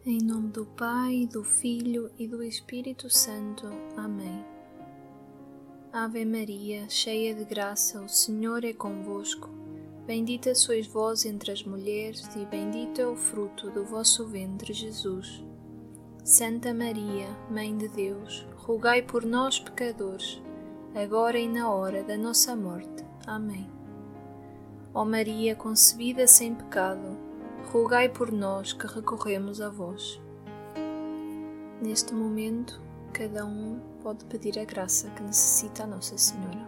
Em nome do Pai, do Filho e do Espírito Santo. Amém. Ave Maria, cheia de graça, o Senhor é convosco. Bendita sois vós entre as mulheres e bendito é o fruto do vosso ventre, Jesus. Santa Maria, Mãe de Deus, rogai por nós, pecadores, agora e na hora da nossa morte. Amém. Ó Maria, concebida sem pecado, rogai por nós que recorremos a vós. Neste momento, cada um pode pedir a graça que necessita a Nossa Senhora.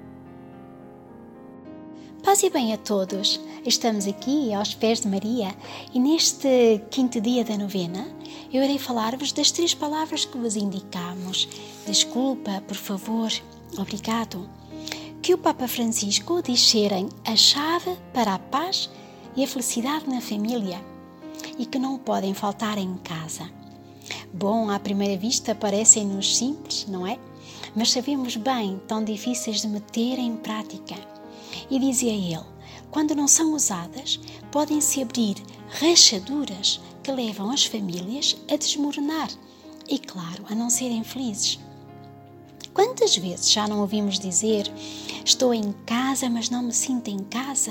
Paz e bem a todos. Estamos aqui aos pés de Maria e neste quinto dia da novena eu irei falar-vos das 3 palavras que vos indicamos. Desculpa, por favor, obrigado. Que o Papa Francisco diz serem a chave para a paz e a felicidade na família e que não podem faltar em casa. Bom, à primeira vista parecem-nos simples, não é? Mas sabemos bem, tão difíceis de meter em prática. E dizia ele, quando não são usadas, podem-se abrir rachaduras que levam as famílias a desmoronar e, claro, a não serem felizes. Quantas vezes já não ouvimos dizer, estou em casa, mas não me sinto em casa?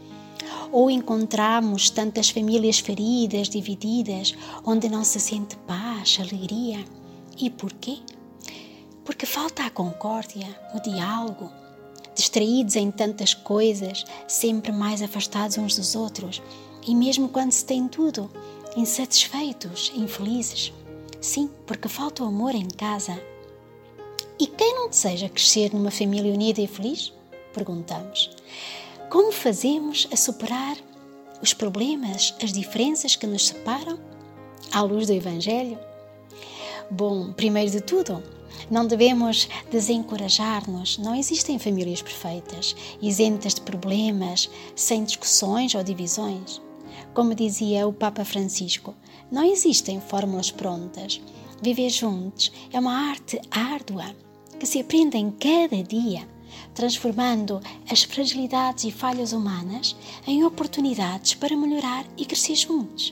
Ou encontramos tantas famílias feridas, divididas, onde não se sente paz, alegria. E porquê? Porque falta a concórdia, o diálogo, distraídos em tantas coisas, sempre mais afastados uns dos outros, e mesmo quando se tem tudo, insatisfeitos, infelizes. Sim, porque falta o amor em casa. E quem não deseja crescer numa família unida e feliz? Perguntamos. Como fazemos a superar os problemas, as diferenças que nos separam, à luz do Evangelho? Bom, primeiro de tudo, não devemos desencorajar-nos. Não existem famílias perfeitas, isentas de problemas, sem discussões ou divisões. Como dizia o Papa Francisco, não existem fórmulas prontas. Viver juntos é uma arte árdua que se aprende em cada dia, transformando as fragilidades e falhas humanas em oportunidades para melhorar e crescer juntos.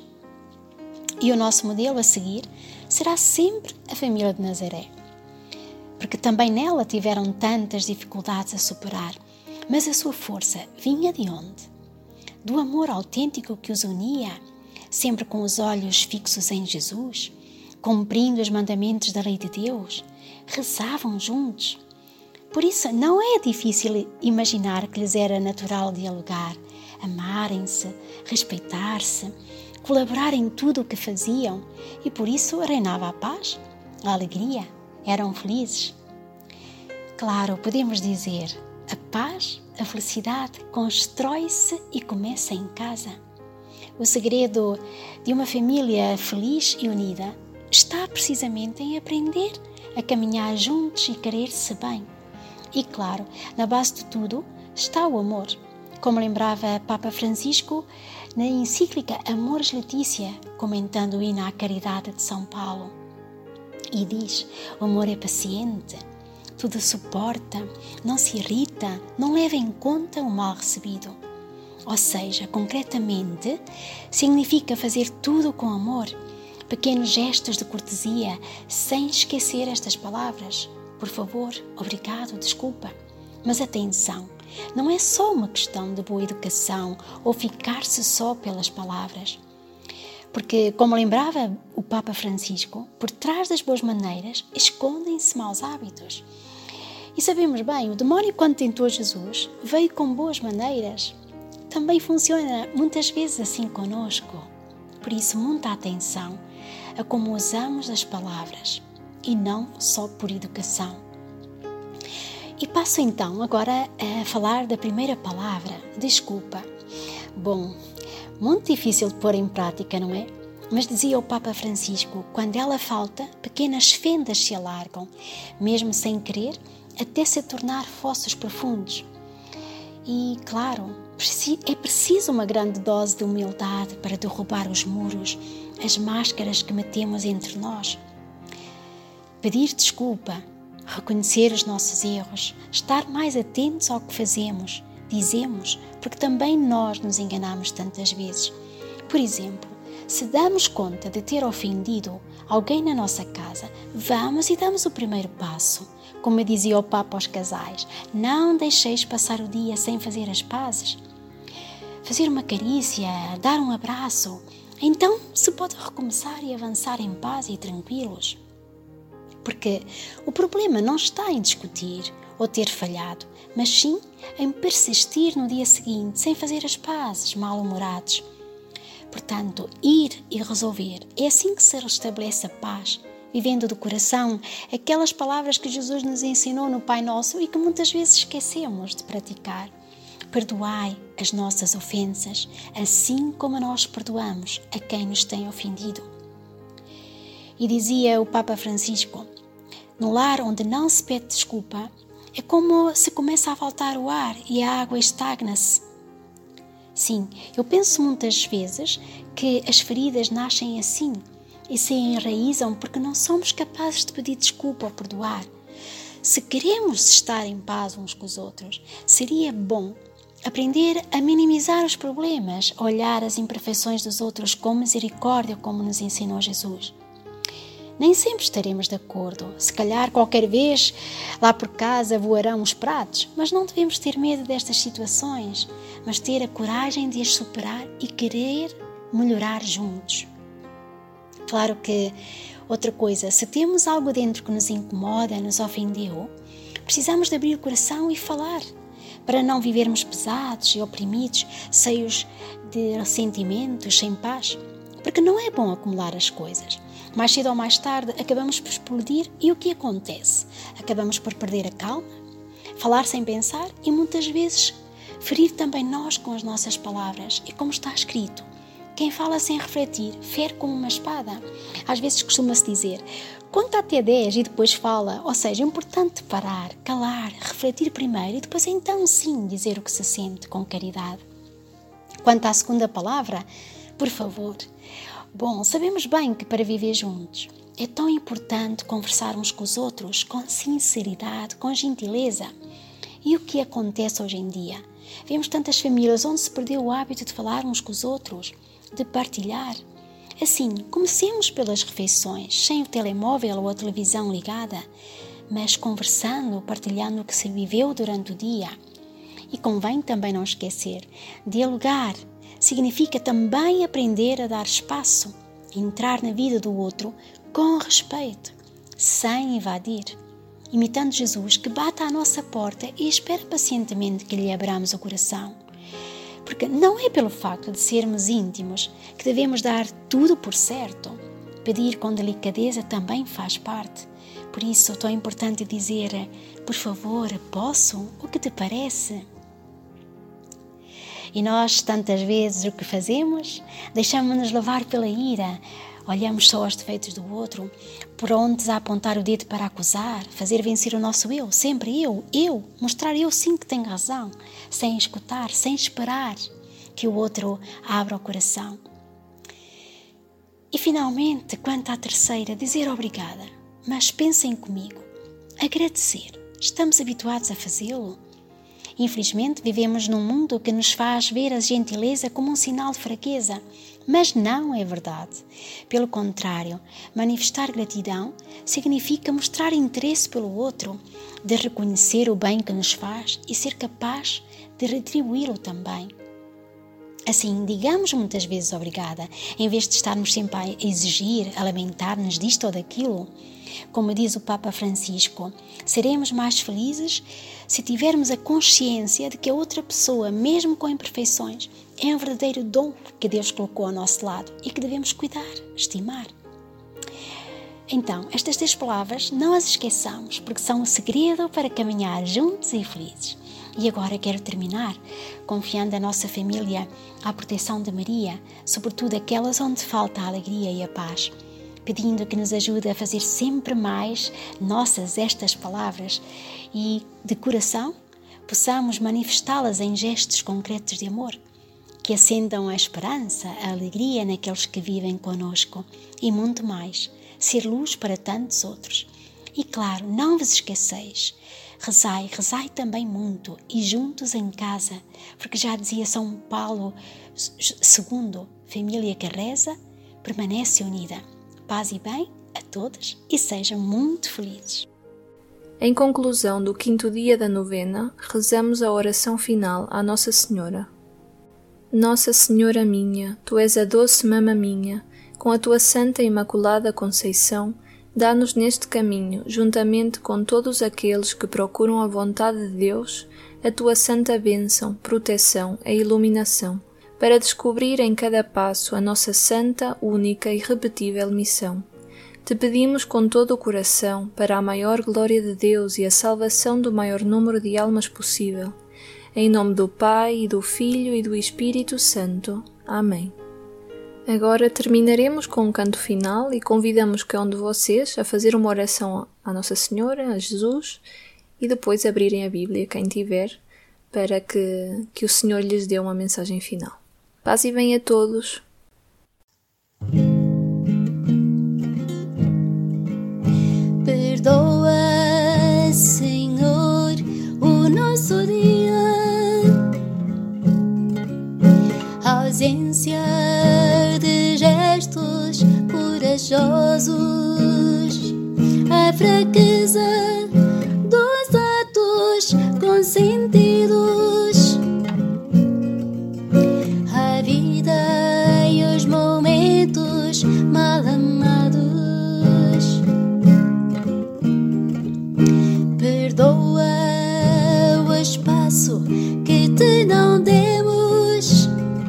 E o nosso modelo a seguir será sempre a família de Nazaré, porque também nela tiveram tantas dificuldades a superar, mas a sua força vinha de onde? Do amor autêntico que os unia, sempre com os olhos fixos em Jesus, cumprindo os mandamentos da lei de Deus, rezavam juntos. Por isso, não é difícil imaginar que lhes era natural dialogar, amarem-se, respeitar-se, colaborar em tudo o que faziam e por isso reinava a paz, a alegria, eram felizes. Claro, podemos dizer, a paz, a felicidade constrói-se e começa em casa. O segredo de uma família feliz e unida está precisamente em aprender a caminhar juntos e querer-se bem. E claro, na base de tudo está o amor, como lembrava Papa Francisco na encíclica Amoris Laetitia, comentando o hino à caridade de São Paulo. E diz, o amor é paciente, tudo suporta, não se irrita, não leva em conta o mal recebido. Ou seja, concretamente, significa fazer tudo com amor, pequenos gestos de cortesia, sem esquecer estas palavras. Por favor, obrigado, desculpa. Mas atenção, não é só uma questão de boa educação ou ficar-se só pelas palavras. Porque, como lembrava o Papa Francisco, por trás das boas maneiras escondem-se maus hábitos. E sabemos bem, o demónio quando tentou Jesus veio com boas maneiras. Também funciona muitas vezes assim conosco. Por isso, muita atenção a como usamos as palavras e não só por educação. E passo então agora a falar da primeira palavra, desculpa. Bom, muito difícil de pôr em prática, não é? Mas dizia o Papa Francisco, quando ela falta, pequenas fendas se alargam, mesmo sem querer, até se tornar fossos profundos. E, claro, é preciso uma grande dose de humildade para derrubar os muros, as máscaras que metemos entre nós. Pedir desculpa, reconhecer os nossos erros, estar mais atentos ao que fazemos, dizemos, porque também nós nos enganamos tantas vezes. Por exemplo, Se damos conta de ter ofendido alguém na nossa casa, vamos e damos o primeiro passo. Como dizia o Papa aos casais, não deixeis passar o dia sem fazer as pazes. Fazer uma carícia, dar um abraço, então se pode recomeçar e avançar em paz e tranquilos. Porque o problema não está em discutir ou ter falhado, mas sim em persistir no dia seguinte sem fazer as pazes, mal-humorados. Portanto, ir e resolver, é assim que se restabelece a paz, vivendo do coração aquelas palavras que Jesus nos ensinou no Pai Nosso e que muitas vezes esquecemos de praticar. Perdoai as nossas ofensas, assim como nós perdoamos a quem nos tem ofendido. E dizia o Papa Francisco, no lar onde não se pede desculpa, é como se começa a faltar o ar e a água estagna-se. Sim, eu penso muitas vezes que as feridas nascem assim e se enraizam porque não somos capazes de pedir desculpa ou perdoar. Se queremos estar em paz uns com os outros, seria bom aprender a minimizar os problemas, olhar as imperfeições dos outros com misericórdia, como nos ensinou Jesus. Nem sempre estaremos de acordo. Se calhar qualquer vez lá por casa voarão os pratos, mas não devemos ter medo destas situações, mas ter a coragem de as superar e querer melhorar juntos. Claro que, outra coisa, se temos algo dentro que nos incomoda, nos ofendeu, precisamos de abrir o coração e falar, para não vivermos pesados e oprimidos, cheios de ressentimentos, sem paz, porque não é bom acumular as coisas. Mais cedo ou mais tarde acabamos por explodir e o que acontece? Acabamos por perder a calma, falar sem pensar e muitas vezes ferir também nós com as nossas palavras. E como está escrito, quem fala sem refletir fere como uma espada. Às vezes costuma-se dizer, conta até 10 e depois fala. Ou seja, é importante parar, calar, refletir primeiro e depois então sim dizer o que se sente com caridade. Quanto à segunda palavra, por favor. Bom, sabemos bem que para viver juntos é tão importante conversarmos com os outros com sinceridade, com gentileza. E o que acontece hoje em dia? Vemos tantas famílias onde se perdeu o hábito de falar uns com os outros, de partilhar. Assim, comecemos pelas refeições, sem o telemóvel ou a televisão ligada, mas conversando, partilhando o que se viveu durante o dia. E convém também não esquecer, dialogar significa também aprender a dar espaço, entrar na vida do outro com respeito, sem invadir, imitando Jesus que bate à nossa porta e espera pacientemente que lhe abramos o coração. Porque não é pelo facto de sermos íntimos que devemos dar tudo por certo. Pedir com delicadeza também faz parte. Por isso é tão importante dizer, por favor, posso? O que te parece? E nós, tantas vezes, o que fazemos? Deixamos-nos levar pela ira, olhamos só aos defeitos do outro, prontos a apontar o dedo para acusar, fazer vencer o nosso eu, sempre eu, mostrar eu sim que tenho razão, sem escutar, sem esperar que o outro abra o coração. E finalmente, quanto à terceira, dizer obrigada, mas pensem comigo, agradecer, estamos habituados a fazê-lo? Infelizmente, vivemos num mundo que nos faz ver a gentileza como um sinal de fraqueza, mas não é verdade. Pelo contrário, manifestar gratidão significa mostrar interesse pelo outro, de reconhecer o bem que nos faz e ser capaz de retribuí-lo também. Assim, digamos muitas vezes obrigada, em vez de estarmos sempre a exigir, a lamentar-nos disto ou daquilo. Como diz o Papa Francisco, seremos mais felizes se tivermos a consciência de que a outra pessoa, mesmo com imperfeições, é um verdadeiro dom que Deus colocou ao nosso lado e que devemos cuidar, estimar. Então, estas 3 palavras não as esqueçamos, porque são o segredo para caminhar juntos e felizes. E agora quero terminar confiando a nossa família à proteção de Maria, sobretudo aquelas onde falta a alegria e a paz, pedindo que nos ajude a fazer sempre mais nossas estas palavras e, de coração, possamos manifestá-las em gestos concretos de amor, que acendam a esperança, a alegria naqueles que vivem conosco e muito mais, ser luz para tantos outros. E claro, não vos esqueceis, rezai também muito e juntos em casa, porque já dizia São Paulo II, família que reza, permanece unida. Paz e bem a todos e sejam muito felizes. Em conclusão do 5º dia da novena, rezamos a oração final à Nossa Senhora. Nossa Senhora minha, Tu és a doce mama minha, com a Tua Santa e Imaculada Conceição, dá-nos neste caminho, juntamente com todos aqueles que procuram a vontade de Deus, a Tua santa bênção, proteção e iluminação, para descobrir em cada passo a nossa santa, única e irrepetível missão. Te pedimos com todo o coração, para a maior glória de Deus e a salvação do maior número de almas possível. Em nome do Pai, e do Filho e do Espírito Santo. Amém. Agora terminaremos com um canto final e convidamos cada um de vocês a fazer uma oração à Nossa Senhora, a Jesus, e depois abrirem a Bíblia, quem tiver, para que o Senhor lhes dê uma mensagem final. Paz e bem a todos. Perdoa, Senhor, o nosso dia, a ausência de gestos corajosos, a fraqueza dos atos consentidos, a vida e os momentos mal amados. Perdoa o espaço que te não demos.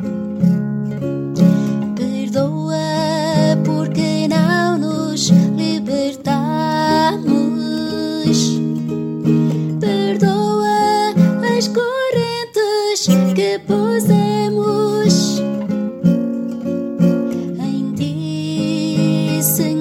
Perdoa porque não nos libertamos. Perdoa as correntes que pusemos em ti, Senhor.